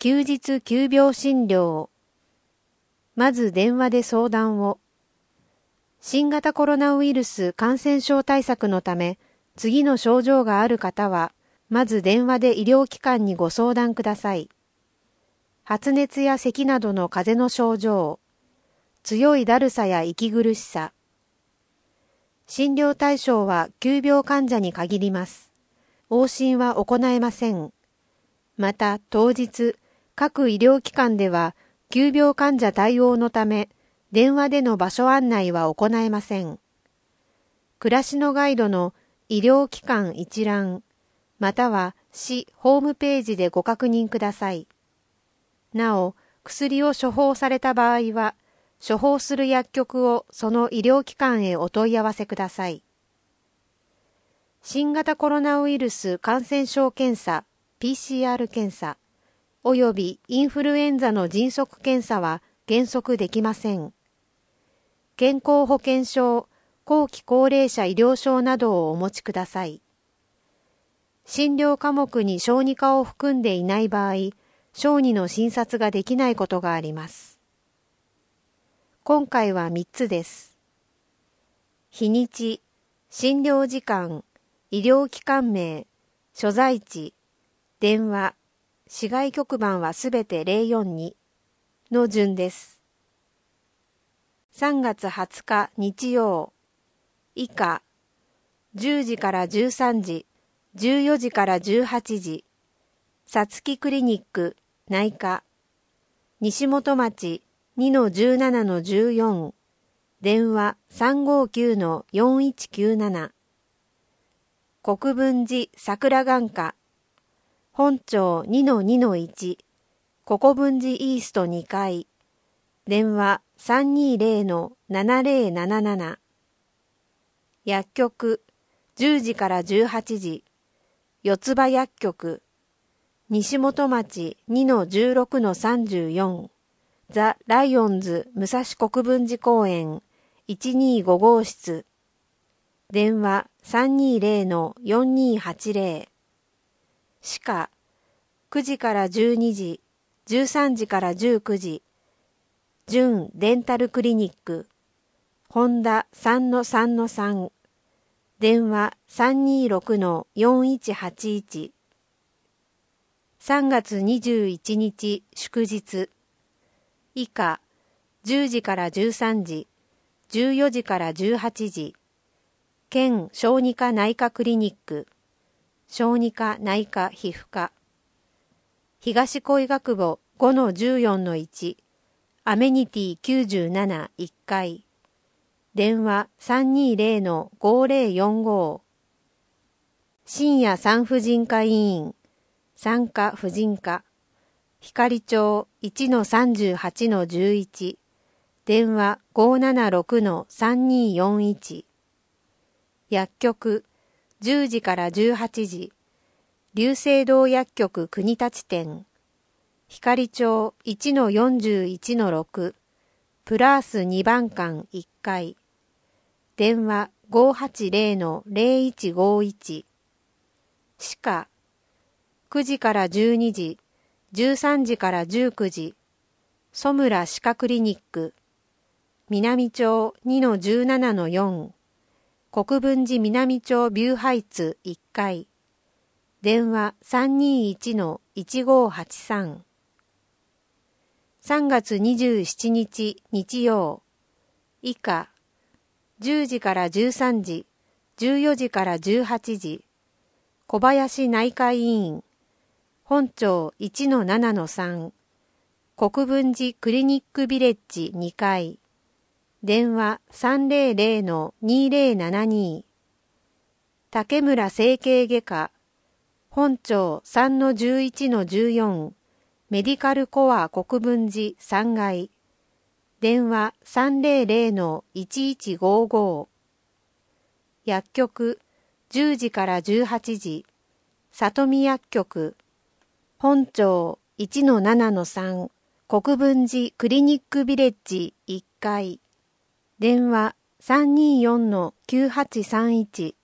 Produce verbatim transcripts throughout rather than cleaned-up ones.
休日急病診療。まず電話で相談を。新型コロナウイルス感染症対策のため、次の症状がある方は、まず電話で医療機関にご相談ください。発熱や咳などの風邪の症状、強いだるさや息苦しさ。診療対象は急病患者に限ります。往診は行えません。また当日、各医療機関では急病患者対応のため、電話での場所案内は行えません。暮らしのガイドの医療機関一覧、または市ホームページでご確認ください。なお、薬を処方された場合は、処方する薬局をその医療機関へお問い合わせください。新型コロナウイルス感染症検査、ピーシーアール 検査、およびインフルエンザの迅速検査は原則できません。健康保険証、後期高齢者医療証などをお持ちください。診療科目に小児科を含んでいない場合、小児の診察ができないことがあります。今回はみっつです。日にち、診療時間、医療機関名、所在地、電話、市外局番はすべてゼロよんにの順です。さんがつはつか日曜、以下、じゅうじからじゅうさんじ、じゅうよじからじゅうはちじ、さつきクリニック、内科、西本町 にのじゅうななのじゅうよん、電話 さんごきゅうのよんいちきゅうなな、国分寺桜眼科、本町 にのにのいち、国分寺イーストにかい、電話 さんにゼロのななゼロなななな、薬局じゅうじからじゅうはちじ、四つ葉薬局、西本町 にのじゅうろくのさんじゅうよん、ザ・ライオンズ武蔵国分寺公園いちにご号室、電話 さんにゼロのよんにはちゼロ、歯科くじからじゅうにじ、じゅうさんじからじゅうくじ、純デンタルクリニック、ホンダ さんのさんのさん、電話 さんにろくのよんいちはちいち、さんがつにじゅういちにち祝日、以下、じゅうじからじゅうさんじ、じゅうよじからじゅうはちじ、県小児科内科クリニック、小児科内科皮膚科、東恋学部 ごのじゅうよんのいち、アメニティきゅうじゅうなないっかい、電話 さんにゼロのごゼロよんご、深夜産婦人科医院、産科婦人科、光町 いちのさんじゅうはちのじゅういち、電話 ごななろくのさんによんいち、薬局じゅうじからじゅうはちじ、龍星堂薬局国立店、光町 いちのよんじゅういちのろく、プラースにばんかんいっかい、電話 ごはちゼロのゼロいちごいち、歯科くじからじゅうにじ、じゅうさんじからじゅうくじ、曽村歯科クリニック、南町 にのじゅうななのよん、国分寺南町ビューハイツいっかい、電話 さんにいちのいちごはちさん。さんがつにじゅうしちにち日曜、以下、じゅうじからじゅうさんじ、じゅうよじからじゅうはちじ、小林内科医院、本町 いちのななのさん、国分寺クリニックビレッジにかい、電話 さんぜろぜろのにゼロななに、竹村整形外科、本町 さんのじゅういちのじゅうよん、メディカルコア国分寺さんがい、電話 さんぜろぜろのいちいちごご、薬局じゅうじからじゅうはちじ、里見薬局、本町 いちのななのさん、国分寺クリニックビレッジいっかい、電話 さんによんのきゅうはちさんいち、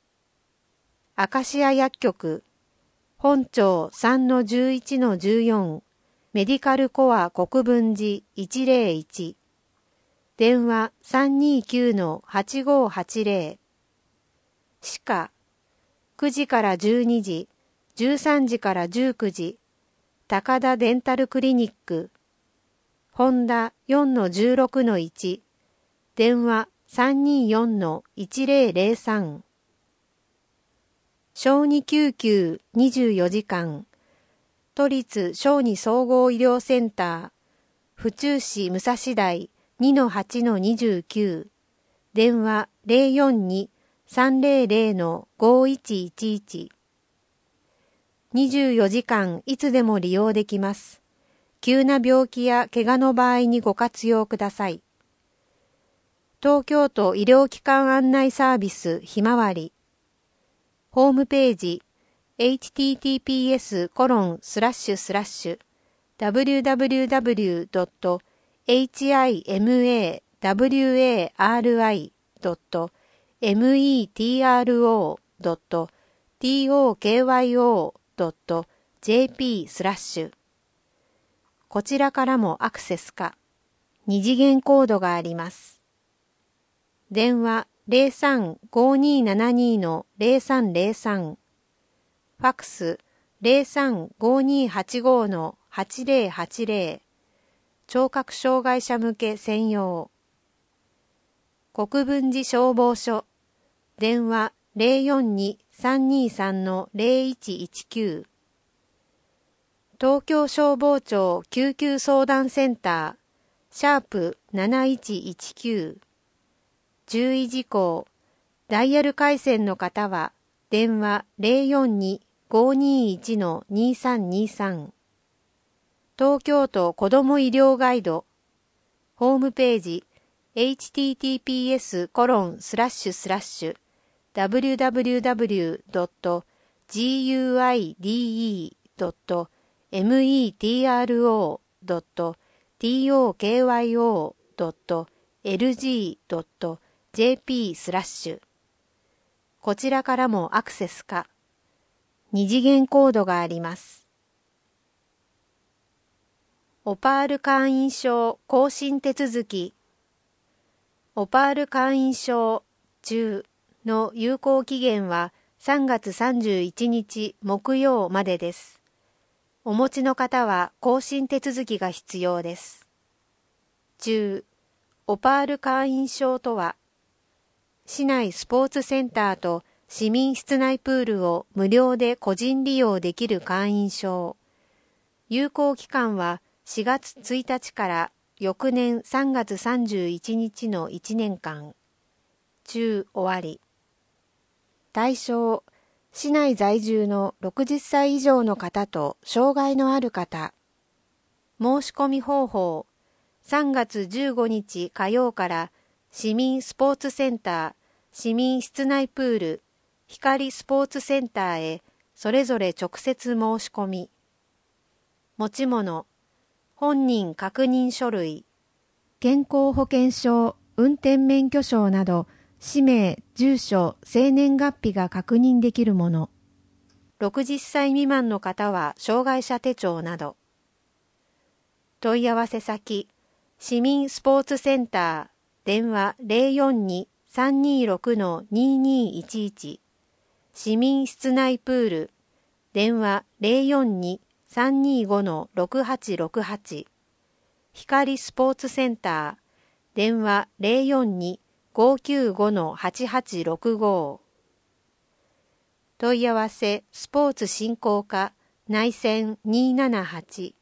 アカシア薬局、本町 さんのじゅういちのじゅうよん、 メディカルコア国分寺いちまるいち、電話 さんにきゅうのはちごはちぜろ、歯科くじからじゅうにじ、じゅうさんじからじゅうくじ、高田デンタルクリニック、ホンダ よんのじゅうろくのいち、電話 さんによんのいちぜろぜろさん、小児救急にじゅうよじかん、都立小児総合医療センター、府中市武蔵台 にのはちのにじゅうきゅう、電話 ゼロよんに さんぜろぜろのごいちいちいち、にじゅうよじかんいつでも利用できます。急な病気や怪我の場合にご活用ください。東京都医療機関案内サービスひまわり。ホームページ エイチティーティーピーエスコロンスラッシュスラッシュダブリューダブリューダブリュードットエイチアイエムエーダブリューエーアールアイドットメトロドットトクヨドットジェーピースラッシュ、こちらからもアクセスか二次元コードがあります。電話 ゼロさんごにーななにーのゼロさんゼロさん、ファックス ゼロさんごにーはちごのはちぜろはちぜろ、聴覚障害者向け専用。国分寺消防署、電話 ゼロよんに さんにさんのゼロいちいちきゅう、東京消防庁救急相談センター、シャープなないちいちきゅう、注意事項、ダイヤル回線の方は電話 ゼロよんに ごにいちのにさんにさん、東京都子ども医療ガイド、ホームページ エイチティーティーピーエスコロンスラッシュスラッシュダブリューダブリューダブリュードットグイデドットメトロドットトクヨドットエルジードットジェーピースラッシュ、こちらからもアクセスか二次元コードがあります。オパール会員証更新手続き。オパール会員証中の有効期限はさんがつさんじゅういちにち木曜までです。お持ちの方は更新手続きが必要です。中、オパール会員証とは、市内スポーツセンターと市民室内プールを無料で個人利用できる会員証。有効期間はしがつついたちから翌年さんがつさんじゅういちにちのいちねんかん。中終わり。対象、市内在住のろくじゅっさい以上の方と障害のある方。申し込み方法、さんがつじゅうごにち火曜から市民スポーツセンター、市民室内プール、光スポーツセンターへそれぞれ直接申し込み。持ち物、本人確認書類、健康保険証、運転免許証など、氏名、住所、生年月日が確認できるもの。ろくじゅっさい未満の方は障害者手帳など。問い合わせ先、市民スポーツセンター、電話 ゼロよんに さんにろくのににいちいち、市民室内プール、電話 ゼロよんに さんにごのろくはちろくはち、光スポーツセンター、電話 ゼロよんに ごきゅうごのはちはちろくご。問い合わせスポーツ振興課内線にーななはち。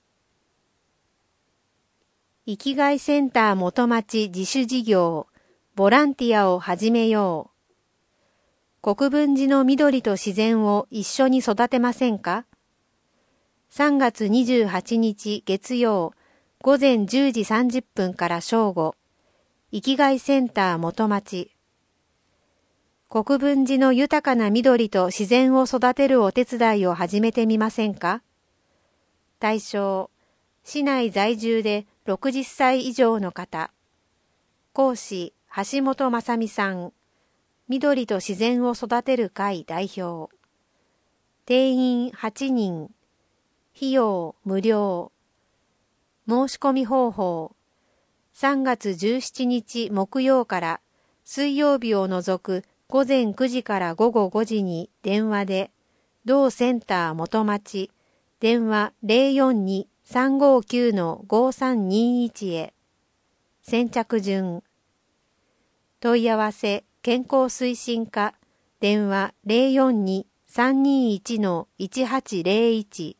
生きがいセンター元町自主事業ボランティアを始めよう。国分寺の緑と自然を一緒に育てませんか？さんがつにじゅうはちにち月曜午前じゅうじさんじゅっぷんから正午、生きがいセンター元町。国分寺の豊かな緑と自然を育てるお手伝いを始めてみませんか？対象、市内在住でろくじゅっさい以上の方。講師、橋本正美さん。緑と自然を育てる会代表。定員はちにん。費用無料。 申し込み方法。さんがつじゅうしちにち木曜から水曜日を除く午前くじから午後ごじに電話で、同センター元町、電話 ゼロよんに さんごきゅう ごさんにいち へ。先着順。問い合わせ健康推進課、電話 ゼロよんに さんにいち いちはちゼロいち。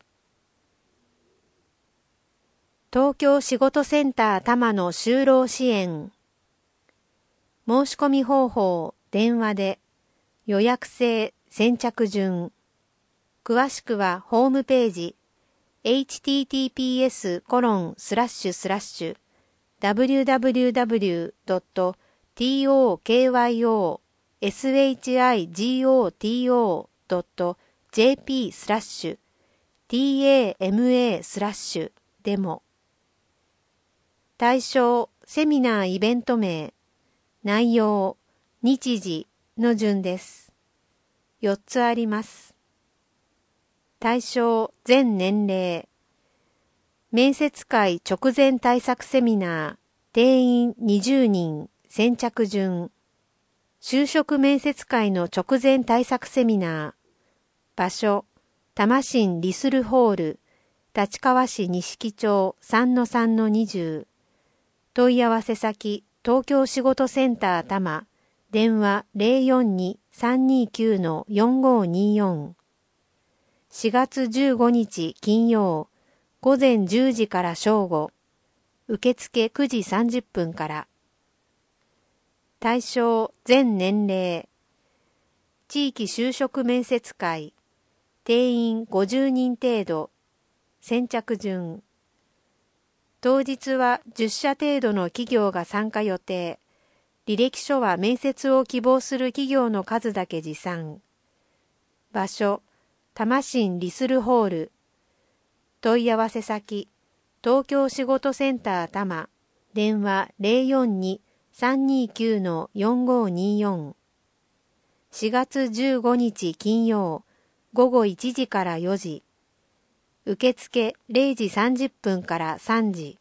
東京仕事センター多摩の就労支援。申し込み方法、電話で、予約制、先着順。詳しくはホームページ、エイチティーティーピーエスコロンスラッシュスラッシュダブリューダブリューダブリュードットトーキョシゴトドットジェーピースラッシュティーエーエムエースラッシュでも。対象、セミナーイベント名、内容、日時の順です。よっつあります。対象、全年齢。面接会直前対策セミナー、定員にじゅうにん、先着順。就職面接会の直前対策セミナー。場所、多摩市リスルホール、立川市錦町 さんのさんのにじゅう。問い合わせ先、東京仕事センター多摩、電話 ゼロよんに さんにきゅう よんごによん。しがつじゅうごにち金曜、午前じゅうじから正午、受付くじさんじゅっぷんから。対象、全年齢。地域就職面接会、定員ごじゅうにん程度、先着順。当日はじゅっしゃ程度の企業が参加予定。履歴書は面接を希望する企業の数だけ持参。場所、多摩市リスルホール。問い合わせ先、東京仕事センター多摩、電話 ゼロよんに さんにきゅう よんごによん。しがつじゅうごにち金曜、午後いちじからよじ。受付れいじさんじゅっぷんからさんじ。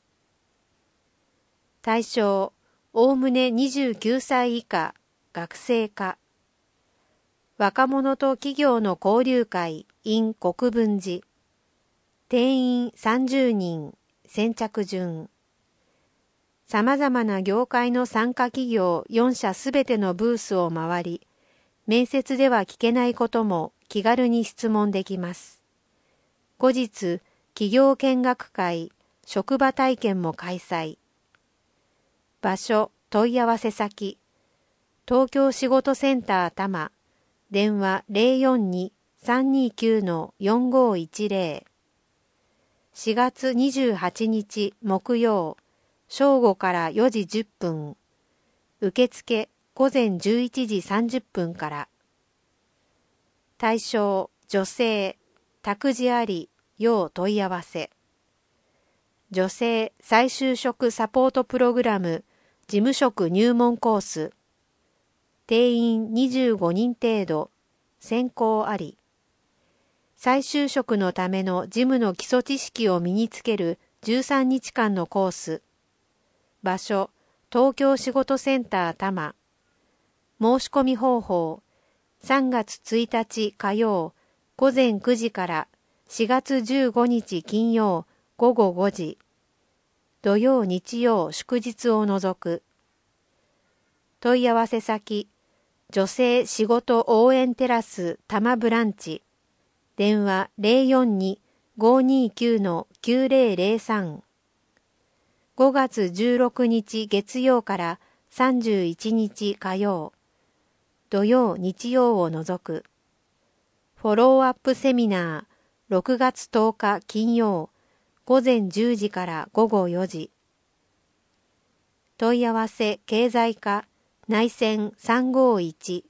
対象、おおむねにじゅうきゅうさい以下、学生か。若者と企業の交流会 in 国分寺。定員さんじゅうにん、先着順。様々な業界の参加企業よんしゃすべてのブースを回り、面接では聞けないことも気軽に質問できます。後日、企業見学会、職場体験も開催。場所、問い合わせ先、東京仕事センター多摩、電話 ゼロよんに さんにきゅう よんごいちゼロ。しがつにじゅうはちにち木曜、正午からよじじゅっぷん。受付午前じゅういちじさんじゅっぷんから。対象、女性、託児あり、要問い合わせ。女性再就職サポートプログラム、事務職入門コース。定員にじゅうごにん程度、選考あり。再就職のための事務の基礎知識を身につけるじゅうさんにちかんのコース。場所、東京仕事センター多摩。申し込み方法、さんがつついたち火曜、午前くじからしがつじゅうごにち金曜、午後ごじ。土曜日曜祝日を除く。問い合わせ先、女性仕事応援テラス多摩ブランチ。電話 ゼロよんに ごにきゅう きゅうゼロゼロさん。ごがつじゅうろくにち月曜からさんじゅういちにち火曜。土曜日曜を除く。フォローアップセミナーろくがつとおか金曜午前じゅうじから午後よじ。問い合わせ経済課内線さんごいち。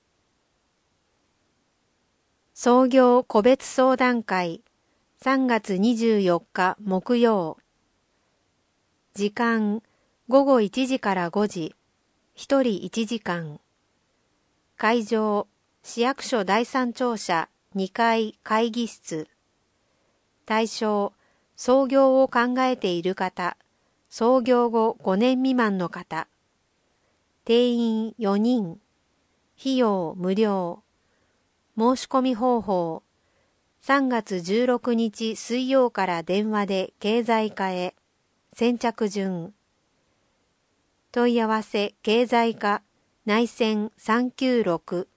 創業個別相談会さんがつにじゅうよっか木曜。時間ごごいちじからごじ。ひとりいちじかん。会場市役所だいさん庁舎にかい会議室。対象創業を考えている方、創業後ごねん未満の方、定員よにん、費用無料、申し込み方法、さんがつじゅうろくにち水曜から電話で経済課へ、先着順。問い合わせ経済課内線さんきゅうろく。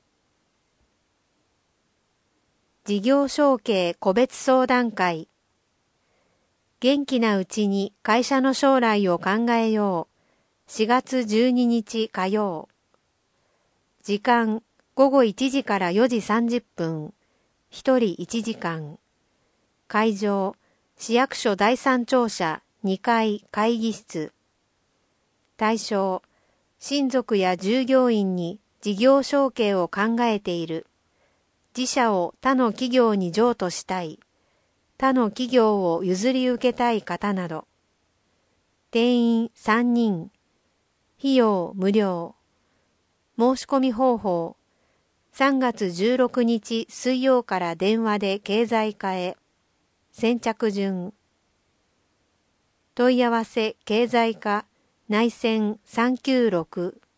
事業承継個別相談会。元気なうちに会社の将来を考えよう。しがつじゅうににち火曜。時間ごごいちじからよじさんじゅっぷん。ひとりいちじかん。会場市役所だいさん庁舎にかい会議室。対象親族や従業員に事業承継を考えている。自社を他の企業に譲渡したい。他の企業を譲り受けたい方など。定員さんにん。費用無料。申し込み方法。さんがつじゅうろくにち水曜から電話で経済課へ。先着順。問い合わせ経済課内線さんきゅうろく。